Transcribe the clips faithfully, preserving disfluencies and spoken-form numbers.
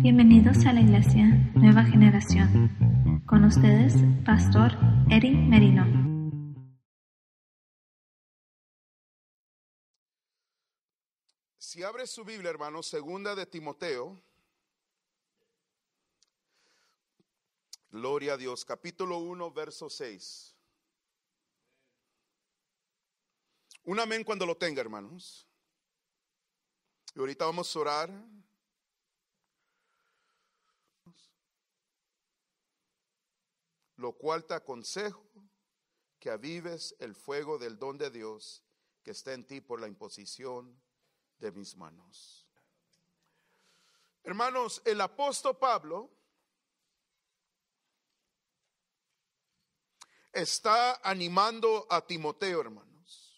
Bienvenidos a la Iglesia Nueva Generación. Con ustedes, Pastor Eddie Merino. Si abre su Biblia, hermanos, segunda de Timoteo. Gloria a Dios, capítulo uno, verso seis. Un amén cuando lo tenga, hermanos. Y ahorita vamos a orar. Lo cual te aconsejo que avives el fuego del don de Dios que está en ti por la imposición de mis manos. Hermanos, el apóstol Pablo está animando a Timoteo, hermanos.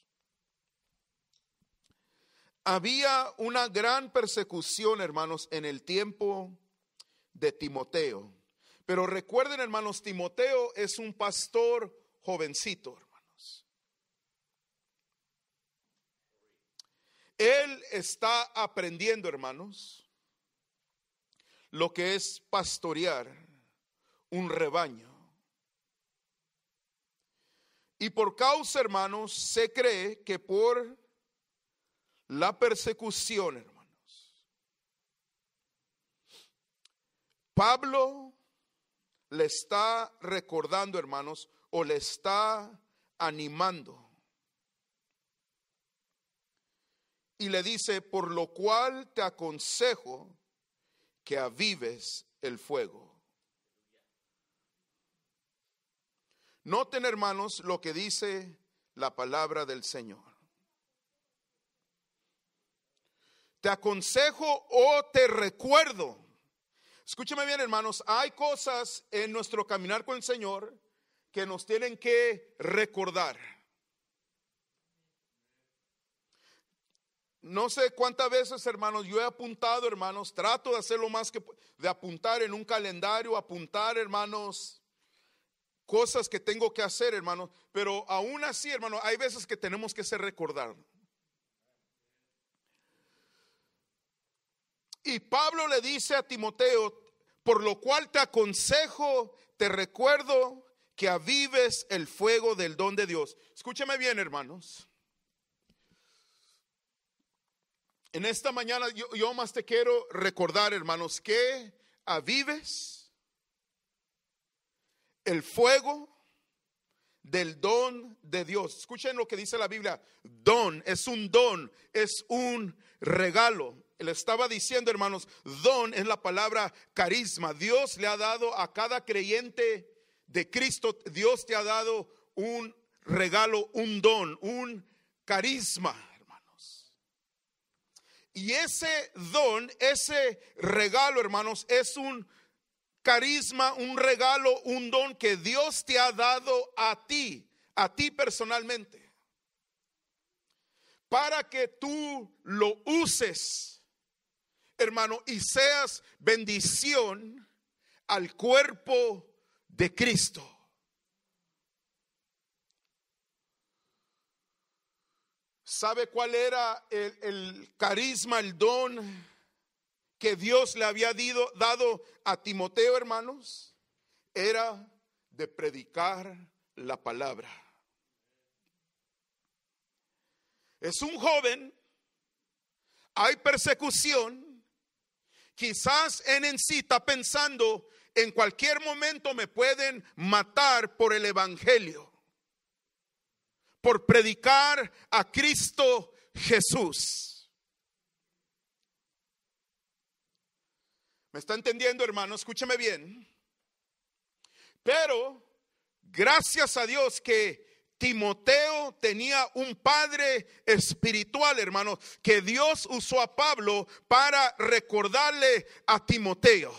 Había una gran persecución, hermanos, en el tiempo de Timoteo. Pero recuerden, hermanos, Timoteo es un pastor jovencito, hermanos. Él está aprendiendo, hermanos, lo que es pastorear un rebaño. Y por causa, hermanos, se cree que por la persecución, hermanos, Pablo le está recordando, hermanos, o le está animando. Y le dice, por lo cual te aconsejo que avives el fuego. Noten, hermanos, lo que dice la palabra del Señor. Te aconsejo o te recuerdo. Escúcheme bien, hermanos, hay cosas en nuestro caminar con el Señor que nos tienen que recordar. No sé cuántas veces, hermanos, yo he apuntado, hermanos, trato de hacer lo más que de apuntar en un calendario, apuntar, hermanos, cosas que tengo que hacer, hermanos, pero aún así, hermanos, hay veces que tenemos que ser recordar. Y Pablo le dice a Timoteo, por lo cual te aconsejo, te recuerdo que avives el fuego del don de Dios. Escúchame bien, hermanos. En esta mañana yo, yo más te quiero recordar, hermanos, que avives el fuego del don de Dios. Escuchen lo que dice la Biblia. Don es un don, es un regalo. Él estaba diciendo, hermanos, don es la palabra carisma. Dios le ha dado a cada creyente de Cristo, Dios te ha dado un regalo, un don, un carisma, hermanos. Y ese don, ese regalo, hermanos, es un carisma, un regalo, un don que Dios te ha dado a ti, a ti personalmente, para que tú lo uses, hermano, y seas bendición al cuerpo de Cristo. ¿Sabe cuál era el, el carisma, el don que Dios le había dido, dado a Timoteo, hermanos? Era de predicar la palabra. Es un joven, hay persecución. Quizás él en sí está pensando, en cualquier momento me pueden matar por el evangelio, por predicar a Cristo Jesús. ¿Me está entendiendo, hermano? Escúchame bien. Pero gracias a Dios que Timoteo tenía un padre espiritual, hermano, que Dios usó a Pablo para recordarle a Timoteo.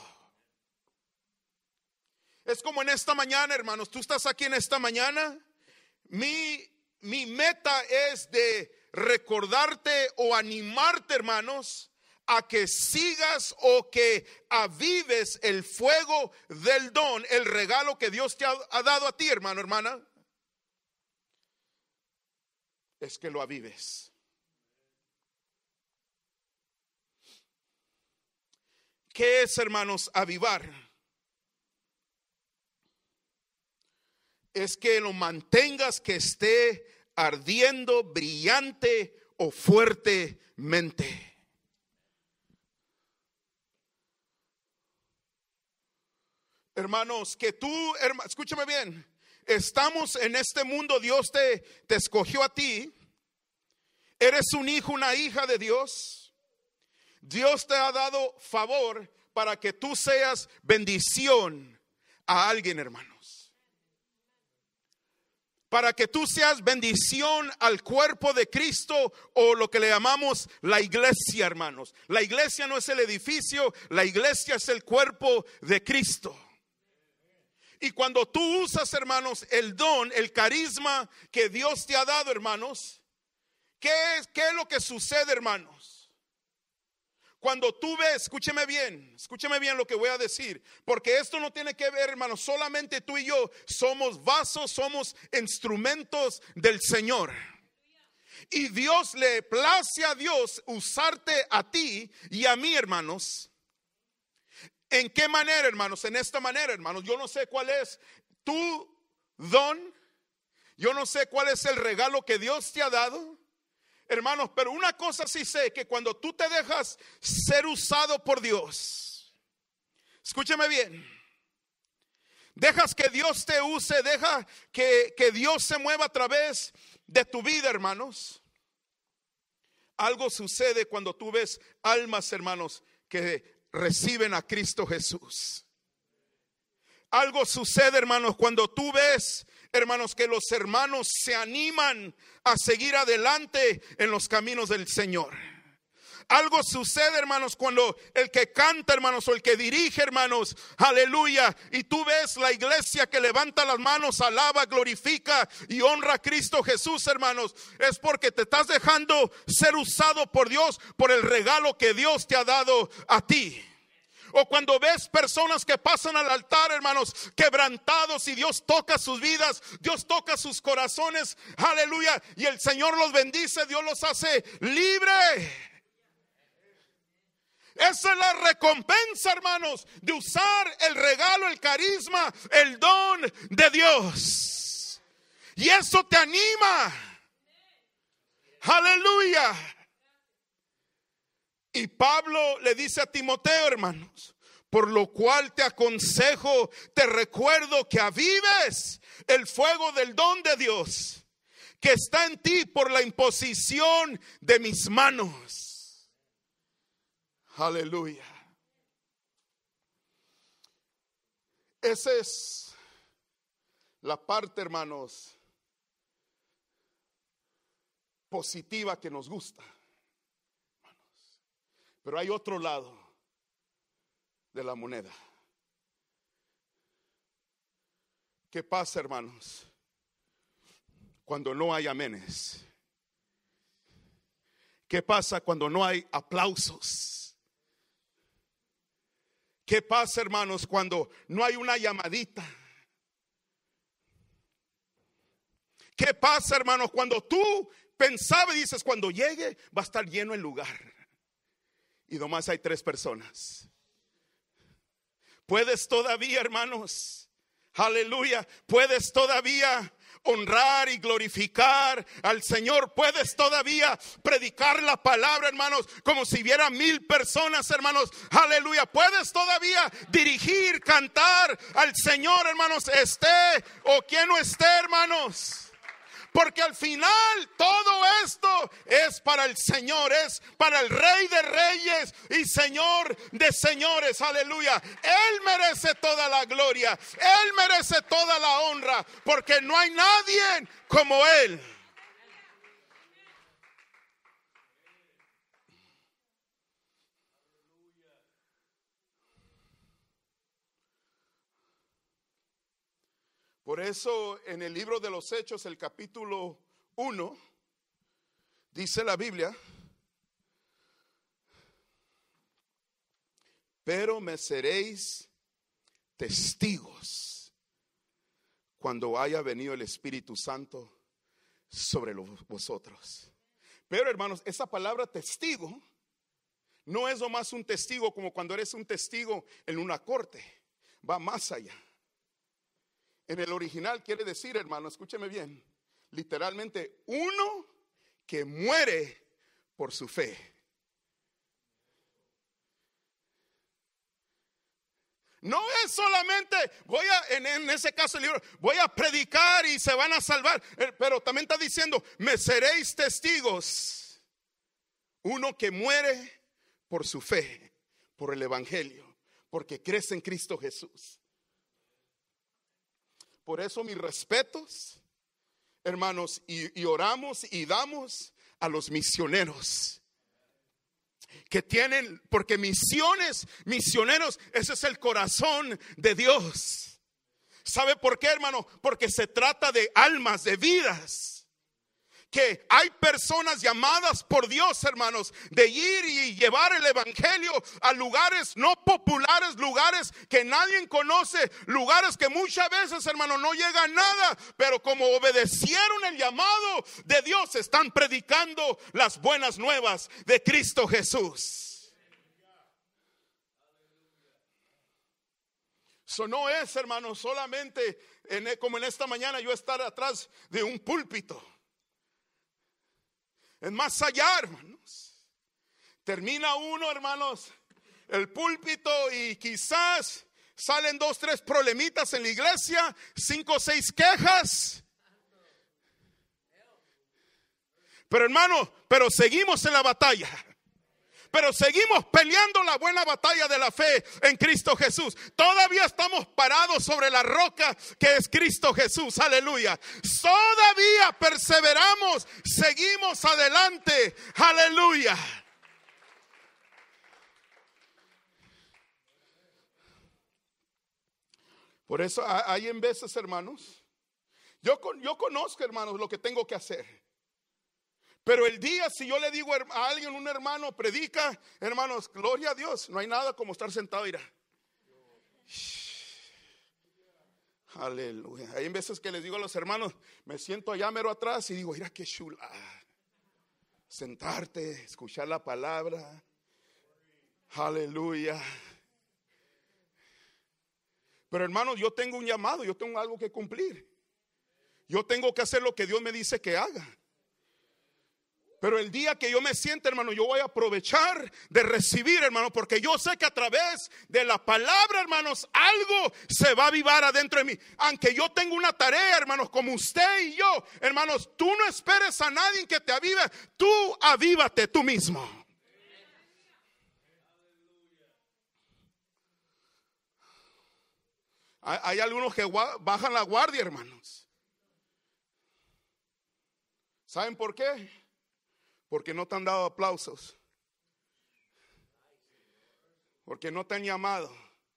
Es como en esta mañana, hermanos, tú estás aquí en esta mañana. Mi, mi meta es de recordarte o animarte, hermanos, a que sigas o que avives el fuego del don, el regalo que Dios te ha, ha dado a ti, hermano, hermana. Es que lo avives. ¿Qué es, hermanos, avivar? Es que lo mantengas que esté ardiendo, brillante o fuertemente. Hermanos, que tú, herma, escúchame bien, estamos en este mundo, Dios te, te escogió a ti, eres un hijo, una hija de Dios, Dios te ha dado favor para que tú seas bendición a alguien, hermanos. Para que tú seas bendición al cuerpo de Cristo, o lo que le llamamos la iglesia, hermanos. La iglesia no es el edificio, la iglesia es el cuerpo de Cristo. Y cuando tú usas, hermanos, el don, el carisma que Dios te ha dado, hermanos, ¿qué es, qué es lo que sucede, hermanos? Cuando tú ves, escúcheme bien, escúcheme bien lo que voy a decir, porque esto no tiene que ver, hermanos, solamente tú y yo somos vasos, somos instrumentos del Señor. Y Dios, le place a Dios usarte a ti y a mí, hermanos. ¿En qué manera, hermanos? En esta manera, hermanos. Yo no sé cuál es tu don, yo no sé cuál es el regalo que Dios te ha dado, hermanos, pero una cosa sí sé, que cuando tú te dejas ser usado por Dios, escúchame bien, dejas que Dios te use, deja que, que Dios se mueva a través de tu vida, hermanos. Algo sucede cuando tú ves almas, hermanos, que reciben a Cristo Jesús. Algo sucede, hermanos, cuando tú ves, hermanos, que los hermanos se animan a seguir adelante en los caminos del Señor. Algo sucede, hermanos, cuando el que canta, hermanos, o el que dirige, hermanos, aleluya, y tú ves la iglesia que levanta las manos, alaba, glorifica y honra a Cristo Jesús, hermanos, es porque te estás dejando ser usado por Dios, por el regalo que Dios te ha dado a ti. O cuando ves personas que pasan al altar, hermanos, quebrantados, y Dios toca sus vidas, Dios toca sus corazones, aleluya, y el Señor los bendice, Dios los hace libre. Esa es la recompensa, hermanos, de usar el regalo, el carisma, el don de Dios. Y eso te anima. Aleluya. Y Pablo le dice a Timoteo, hermanos, por lo cual te aconsejo, te recuerdo que avives el fuego del don de Dios que está en ti por la imposición de mis manos. Aleluya. Esa es la parte, hermanos, positiva que nos gusta. Pero hay otro lado de la moneda. ¿Qué pasa, hermanos, cuando no hay amenes? ¿Qué pasa cuando no hay aplausos? ¿Qué pasa, hermanos, cuando no hay una llamadita? ¿Qué pasa, hermanos, cuando tú pensabas y dices, cuando llegue va a estar lleno el lugar y nomás hay tres personas? Puedes todavía, hermanos, aleluya, puedes todavía honrar y glorificar al Señor. Puedes todavía predicar la palabra, hermanos, como si hubiera mil personas, hermanos, aleluya. Puedes todavía dirigir, cantar al Señor, hermanos, esté o quien no esté, hermanos. Porque al final todo esto es para el Señor, es para el Rey de Reyes y Señor de Señores, aleluya. Él merece toda la gloria, Él merece toda la honra, porque no hay nadie como Él. Por eso en el libro de los Hechos, el capítulo uno, dice la Biblia, pero me seréis testigos cuando haya venido el Espíritu Santo sobre los, vosotros. Pero, hermanos, esa palabra testigo no es nomás un testigo como cuando eres un testigo en una corte. Va más allá. En el original quiere decir, hermano, escúcheme bien, literalmente uno que muere por su fe. No es solamente, voy a, en, en ese caso el libro, voy a predicar y se van a salvar. Pero también está diciendo, me seréis testigos. Uno que muere por su fe, por el evangelio, porque crees en Cristo Jesús. Por eso mis respetos, hermanos, y, y oramos y damos a los misioneros que tienen, porque misiones, misioneros, ese es el corazón de Dios. ¿Sabe por qué, hermano? Porque se trata de almas, de vidas. Que hay personas llamadas por Dios, hermanos, de ir y llevar el evangelio a lugares no populares, lugares que nadie conoce, lugares que muchas veces, hermanos, no llega a nada, pero como obedecieron el llamado de Dios, están predicando las buenas nuevas de Cristo Jesús. Eso no es, hermanos, solamente en, como en esta mañana yo estar atrás de un púlpito. Es más allá, hermanos. Termina uno, hermanos, el púlpito y quizás salen dos, tres problemitas en la iglesia, cinco o seis quejas. Pero hermano, pero seguimos en la batalla. Pero seguimos peleando la buena batalla de la fe en Cristo Jesús. Todavía estamos parados sobre la roca que es Cristo Jesús. Aleluya. Todavía perseveramos, seguimos adelante. Aleluya. Por eso hay en veces, hermanos, yo, yo conozco, hermanos, lo que tengo que hacer. Pero el día si yo le digo a alguien, un hermano, predica, hermanos, gloria a Dios, no hay nada como estar sentado y ir. Aleluya. Hay veces que les digo a los hermanos, me siento allá mero atrás y digo, mira qué chula. Sentarte, escuchar la palabra. Aleluya. Pero hermanos, yo tengo un llamado, yo tengo algo que cumplir. Yo tengo que hacer lo que Dios me dice que haga. Pero el día que yo me siente, hermano, yo voy a aprovechar de recibir, hermano, porque yo sé que a través de la palabra, hermanos, algo se va a avivar adentro de mí. Aunque yo tengo una tarea, hermanos, como usted y yo, hermanos, tú no esperes a nadie que te avive, tú avívate tú mismo. Hay, hay algunos que bajan la guardia, hermanos. ¿Saben por qué? Porque no te han dado aplausos. Porque no te han llamado.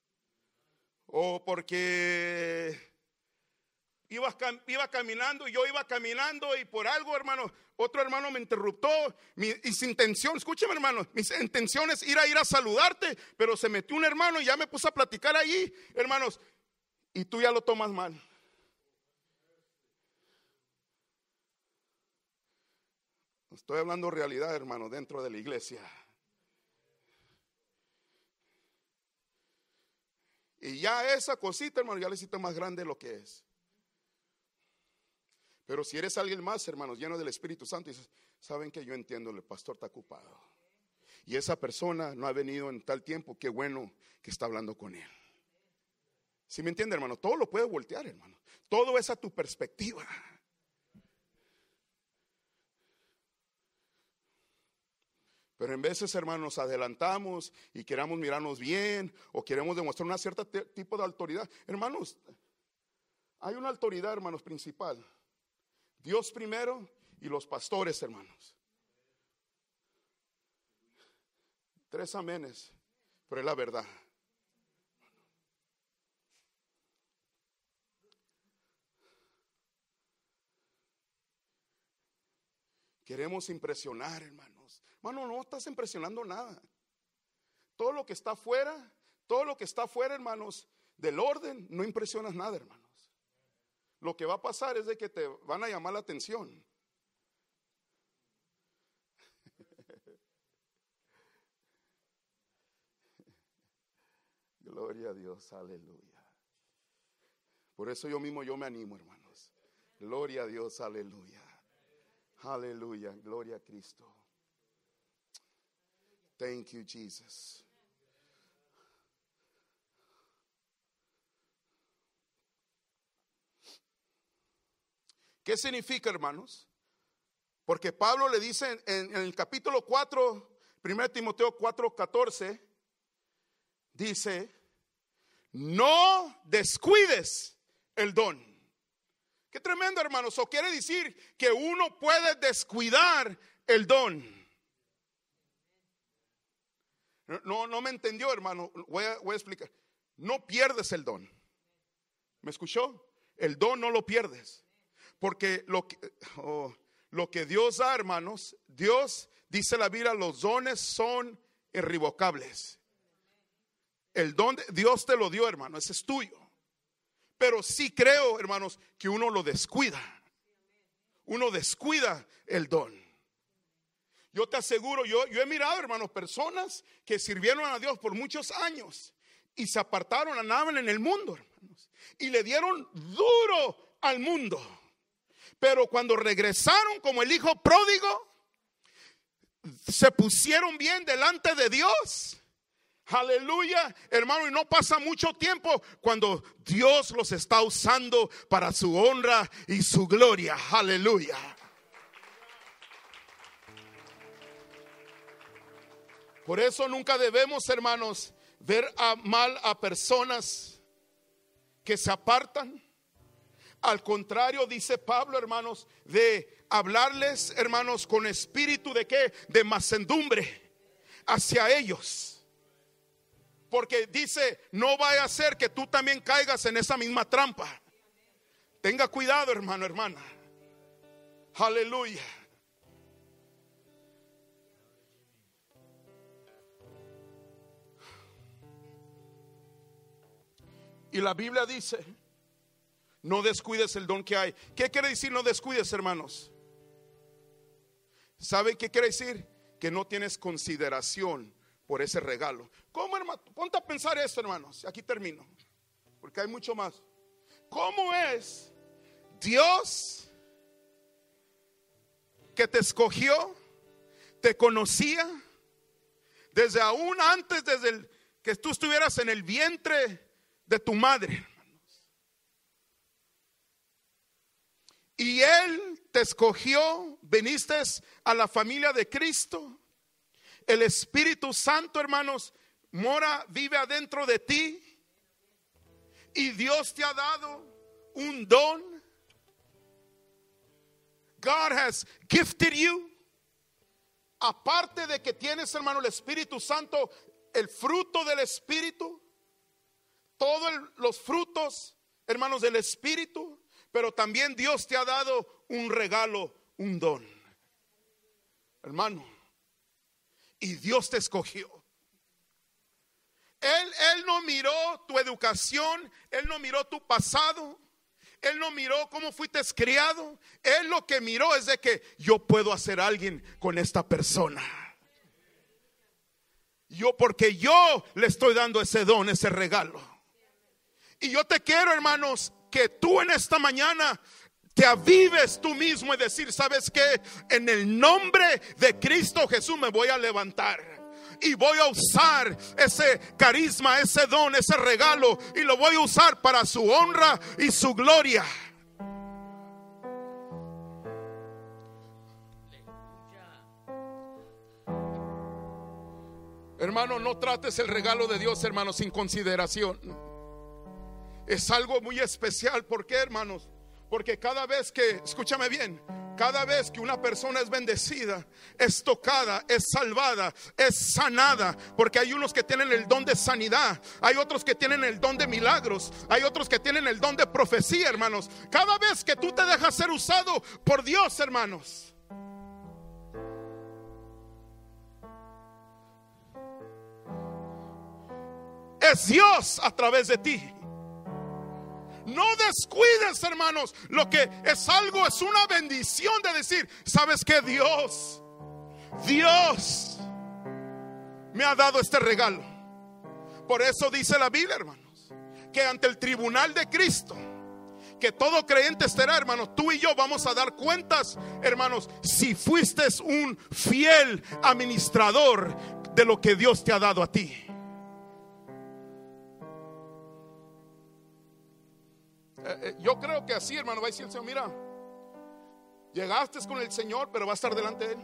O porque iba, iba caminando y yo iba caminando y por algo, hermano, otro hermano me interruptó. Mi, mis intención, escúchame, hermano, mis intenciones ir a ir a saludarte, pero se metió un hermano y ya me puse a platicar allí, hermanos, y tú ya lo tomas mal. Estoy hablando realidad, hermano, dentro de la iglesia. Y ya esa cosita, hermano, ya le hiciste más grande de lo que es. Pero si eres alguien más, hermanos, lleno del Espíritu Santo, dices, saben que yo entiendo, el pastor está ocupado. Y esa persona no ha venido en tal tiempo, qué bueno que está hablando con él. ¿Sí me entiende, hermano? Todo lo puede voltear, hermano. Todo es a tu perspectiva. Pero en veces, hermanos, nos adelantamos y queramos mirarnos bien o queremos demostrar una cierta te- tipo de autoridad. Hermanos, hay una autoridad, hermanos, principal. Dios primero y los pastores, hermanos. Tres amenes, pero es la verdad. Queremos impresionar, hermanos. Hermano, no estás impresionando nada. Todo lo que está afuera, todo lo que está afuera, hermanos, del orden, no impresionas nada, hermanos. Lo que va a pasar es de que te van a llamar la atención. Gloria a Dios, aleluya. Por eso yo mismo yo me animo, hermanos. Gloria a Dios, aleluya. Aleluya, gloria a Cristo. Thank you, Jesus. ¿Qué significa, hermanos? Porque Pablo le dice en, en el capítulo cuatro, primero Timoteo cuatro, catorce, dice, no descuides el don. Qué tremendo, hermanos. Eso quiere decir que uno puede descuidar el don. No, no me entendió, hermano. Voy a, voy a explicar. No pierdes el don. ¿Me escuchó? El don no lo pierdes. Porque lo que, oh, lo que Dios da, hermanos, Dios, dice la Biblia, los dones son irrevocables. El don de Dios te lo dio, hermano, ese es tuyo. Pero sí creo, hermanos, que uno lo descuida. Uno descuida el don. Yo te aseguro, yo, yo he mirado, hermanos, personas que sirvieron a Dios por muchos años y se apartaron, andaban en el mundo, hermanos, y le dieron duro al mundo. Pero cuando regresaron como el hijo pródigo, se pusieron bien delante de Dios. Aleluya, hermano, y no pasa mucho tiempo cuando Dios los está usando para su honra y su gloria. Aleluya. Por eso nunca debemos, hermanos, ver a mal a personas que se apartan. Al contrario, dice Pablo, hermanos, de hablarles, hermanos, con espíritu de qué, de mansedumbre hacia ellos. Porque dice, no vaya a ser que tú también caigas en esa misma trampa. Tenga cuidado, hermano, hermana. Aleluya. Y la Biblia dice, no descuides el don que hay. ¿Qué quiere decir no descuides, hermanos? ¿Sabe qué quiere decir? Que no tienes consideración por ese regalo. ¿Cómo, hermano? Ponte a pensar esto, hermanos. Aquí termino, porque hay mucho más. ¿Cómo es Dios que te escogió, te conocía desde aún antes, desde el, que tú estuvieras en el vientre de tu madre, hermanos? Y Él te escogió, viniste a la familia de Cristo. El Espíritu Santo, hermanos, mora, vive adentro de ti. Y Dios te ha dado un don. God has gifted you. Aparte de que tienes, hermano, el Espíritu Santo, el fruto del Espíritu, todos los frutos, hermanos, del Espíritu. Pero también Dios te ha dado un regalo, un don, hermano. Y Dios te escogió. Él, él no miró tu educación, Él no miró tu pasado, Él no miró cómo fuiste criado. Él lo que miró es de que yo puedo hacer alguien con esta persona. Yo, porque yo le estoy dando ese don, ese regalo. Y yo te quiero, hermanos, que tú en esta mañana te avives tú mismo y decir, ¿sabes qué? En el nombre de Cristo Jesús me voy a levantar y voy a usar ese carisma, ese don, ese regalo, y lo voy a usar para su honra y su gloria. Hermano, no trates el regalo de Dios, hermano, sin consideración. Es algo muy especial. ¿Por qué, hermanos? Porque cada vez que, escúchame bien, cada vez que una persona es bendecida, es tocada, es salvada, es sanada. Porque hay unos que tienen el don de sanidad, hay otros que tienen el don de milagros, hay otros que tienen el don de profecía, hermanos. Cada vez que tú te dejas ser usado por Dios, hermanos, es Dios a través de ti. No descuides, hermanos, lo que es algo, es una bendición de decir, ¿sabes qué? Dios, Dios me ha dado este regalo. Por eso dice la Biblia, hermanos, que ante el tribunal de Cristo, que todo creyente estará, hermanos, tú y yo vamos a dar cuentas, hermanos, si fuiste un fiel administrador de lo que Dios te ha dado a ti. Eh, eh, yo creo que así, hermano, va a decir el Señor: mira, llegaste con el Señor, pero va a estar delante de Él.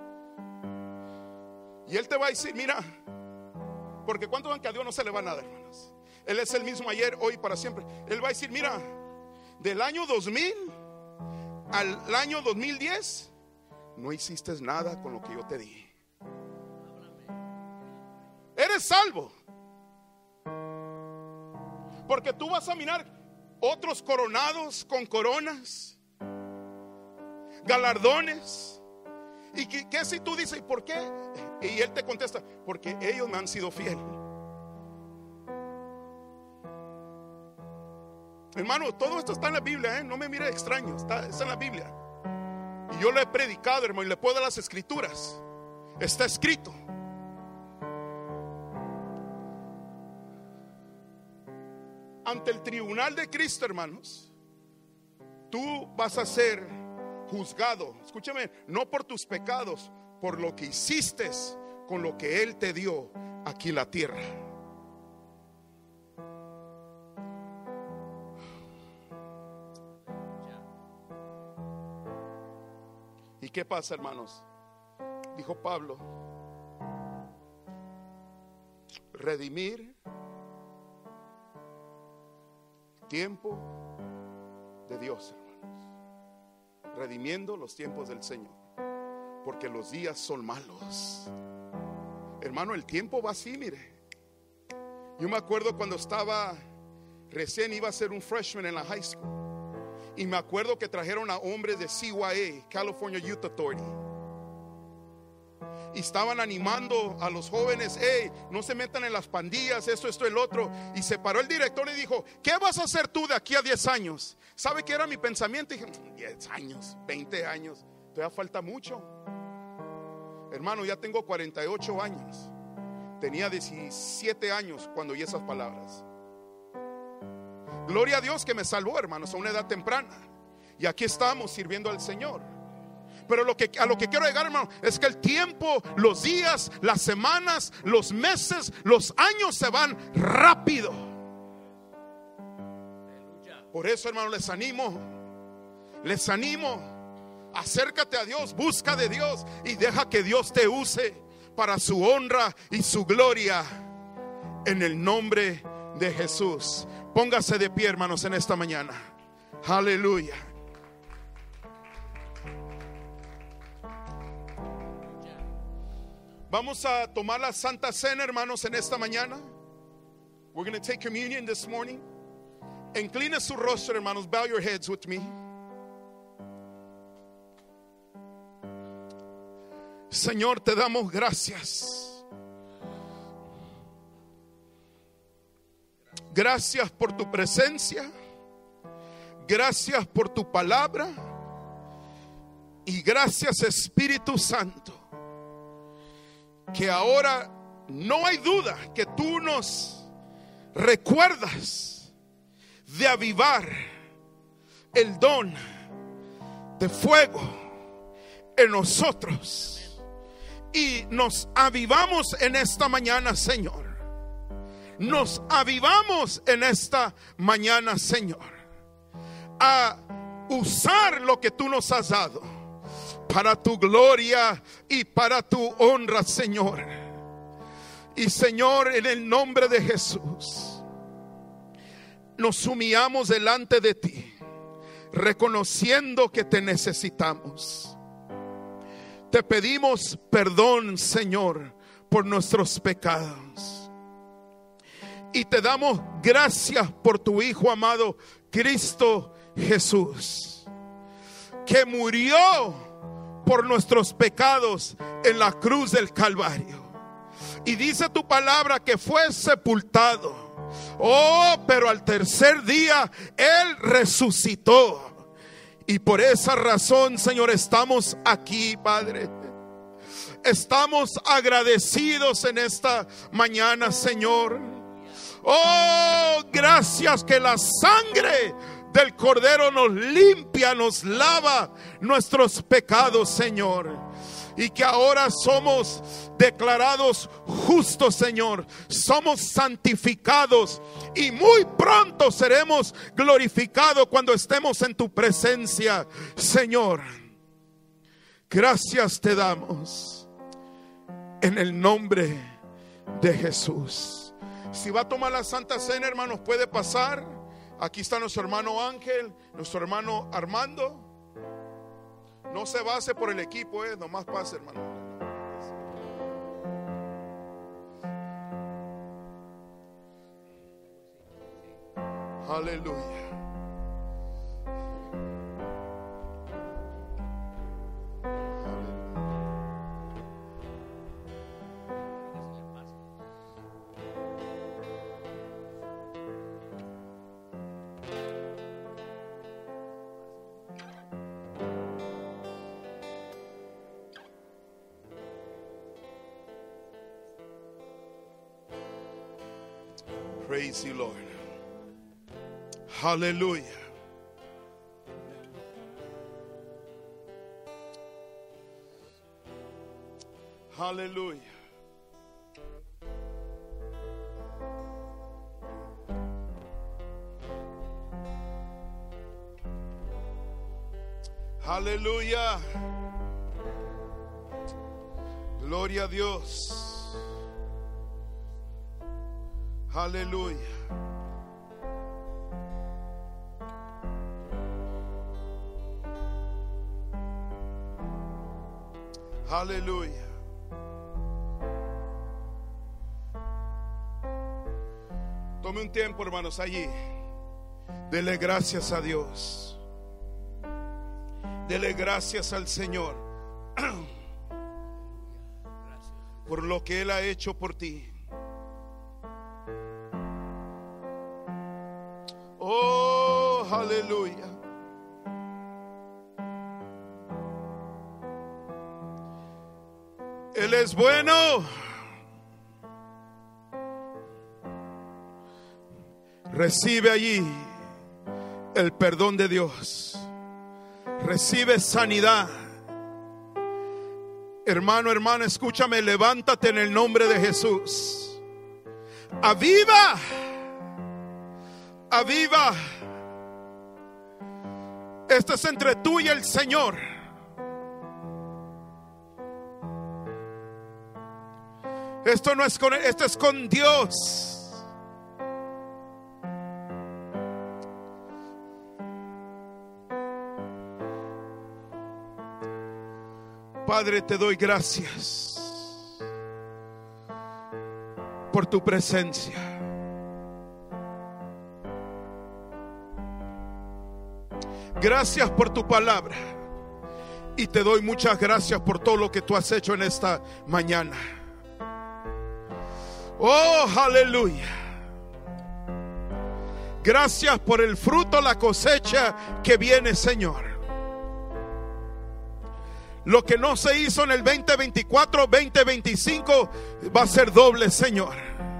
Y Él te va a decir: mira, porque ¿cuántos van que a Dios no se le va nada, hermanos? Él es el mismo ayer, hoy y para siempre. Él va a decir: mira, del año dos mil al año dos mil diez no hiciste nada con lo que yo te di. Eres salvo, porque tú vas a mirar otros coronados con coronas, galardones. ¿Y qué, qué si tú dices: ¿y por qué? Y Él te contesta: porque ellos me han sido fieles. Hermano, todo esto está en la Biblia, ¿eh? No me mire extraño, está, está en la Biblia. Y yo lo he predicado, hermano, y le puedo dar las escrituras. Está escrito. Ante el tribunal de Cristo, hermanos, tú vas a ser juzgado, escúchame, no por tus pecados, por lo que hiciste con lo que Él te dio aquí en la tierra. ¿Y qué pasa, hermanos? Dijo Pablo: redimir tiempo de Dios, hermanos, redimiendo los tiempos del Señor, porque los días son malos. Hermano, el tiempo va así, mire. Yo me acuerdo cuando estaba recién iba a ser un freshman en la high school, y me acuerdo que trajeron a hombres de C Y A, California Youth Authority, y estaban animando a los jóvenes: hey, no se metan en las pandillas, esto, esto, el otro. Y se paró el director y dijo: ¿qué vas a hacer tú de aquí a diez años? ¿Sabe qué era mi pensamiento? Y dije: diez años, veinte años, todavía falta mucho. Hermano, ya tengo cuarenta y ocho años. Tenía diecisiete años cuando oí esas palabras. Gloria a Dios que me salvó, hermanos, a una edad temprana. Y aquí estamos sirviendo al Señor. Pero lo que, a lo que quiero llegar, hermano, es que el tiempo, los días, las semanas, los meses, los años se van rápido. Por eso, hermano, les animo, les animo, acércate a Dios, busca de Dios y deja que Dios te use para su honra y su gloria, en el nombre de Jesús. Póngase de pie, hermanos, en esta mañana. Aleluya. Vamos a tomar la Santa Cena, hermanos, en esta mañana. We're going to take communion this morning. Incline su rostro, hermanos. Bow your heads with me. Señor, te damos gracias. Gracias por tu presencia. Gracias por tu palabra. Y gracias, Espíritu Santo, que ahora no hay duda que tú nos recuerdas de avivar el don de fuego en nosotros. Y nos avivamos en esta mañana, Señor. Nos avivamos en esta mañana, Señor, a usar lo que tú nos has dado para tu gloria y para tu honra, Señor. Y Señor, en el nombre de Jesús, nos humillamos delante de ti, reconociendo que te necesitamos. Te pedimos perdón, Señor, por nuestros pecados. Y te damos gracias por tu Hijo amado, Cristo Jesús, que murió por nuestros pecados en la cruz del Calvario. Y dice tu palabra que fue sepultado. Oh, pero al tercer día Él resucitó. Y por esa razón, Señor, estamos aquí, Padre. Estamos agradecidos en esta mañana, Señor. Oh, gracias que la sangre del Cordero nos limpia, nos lava nuestros pecados, Señor. Y que ahora somos declarados justos, Señor. Somos santificados y muy pronto seremos glorificados cuando estemos en tu presencia, Señor. Gracias te damos en el nombre de Jesús. Si va a tomar la Santa Cena, hermanos, puede pasar. Aquí está nuestro hermano Ángel, nuestro hermano Armando. No se base por el equipo, eh, nomás pase, hermano. Aleluya. Praise you, Lord. Hallelujah. Hallelujah. Hallelujah. Gloria a Dios. Aleluya. Aleluya. Tome un tiempo, hermanos, allí. Dele gracias a Dios. Dele gracias al Señor por lo que Él ha hecho por ti. Oh, aleluya. Él es bueno. Recibe allí el perdón de Dios. Recibe sanidad. Hermano, hermana, escúchame, levántate en el nombre de Jesús. Aviva. Aviva. Esto es entre tú y el Señor. Esto no es con él, esto es con Dios. Padre, te doy gracias por tu presencia. Gracias por tu palabra. Y te doy muchas gracias por todo lo que tú has hecho en esta mañana. Oh, aleluya. Gracias por el fruto, la cosecha que viene, Señor. Lo que no se hizo en el veinte veinticuatro, veinte veinticinco va a ser doble, Señor.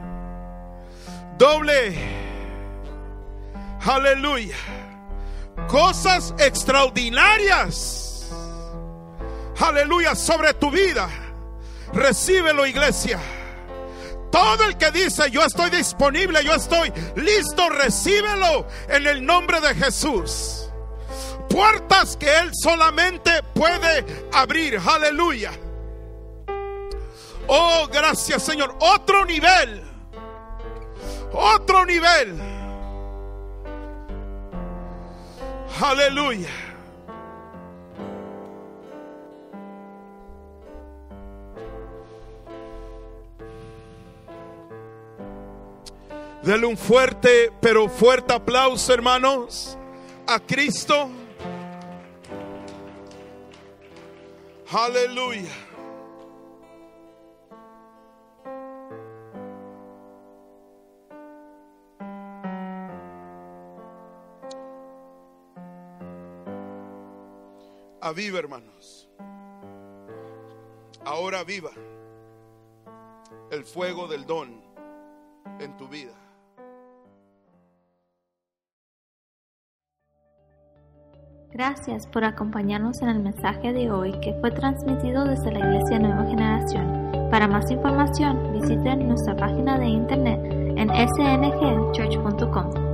Doble. Aleluya. Cosas extraordinarias, aleluya, sobre tu vida. Recíbelo, iglesia. Todo el que dice yo estoy disponible, yo estoy listo, recíbelo en el nombre de Jesús. Puertas que Él solamente puede abrir, aleluya. Oh, gracias, Señor. Otro nivel, otro nivel. Aleluya. Dele un fuerte, pero fuerte aplauso, hermanos, a Cristo. Aleluya. Aviva, hermanos. Ahora aviva el fuego del don en tu vida. Gracias por acompañarnos en el mensaje de hoy que fue transmitido desde la Iglesia Nueva Generación. Para más información, visiten nuestra página de internet en s n g church punto com.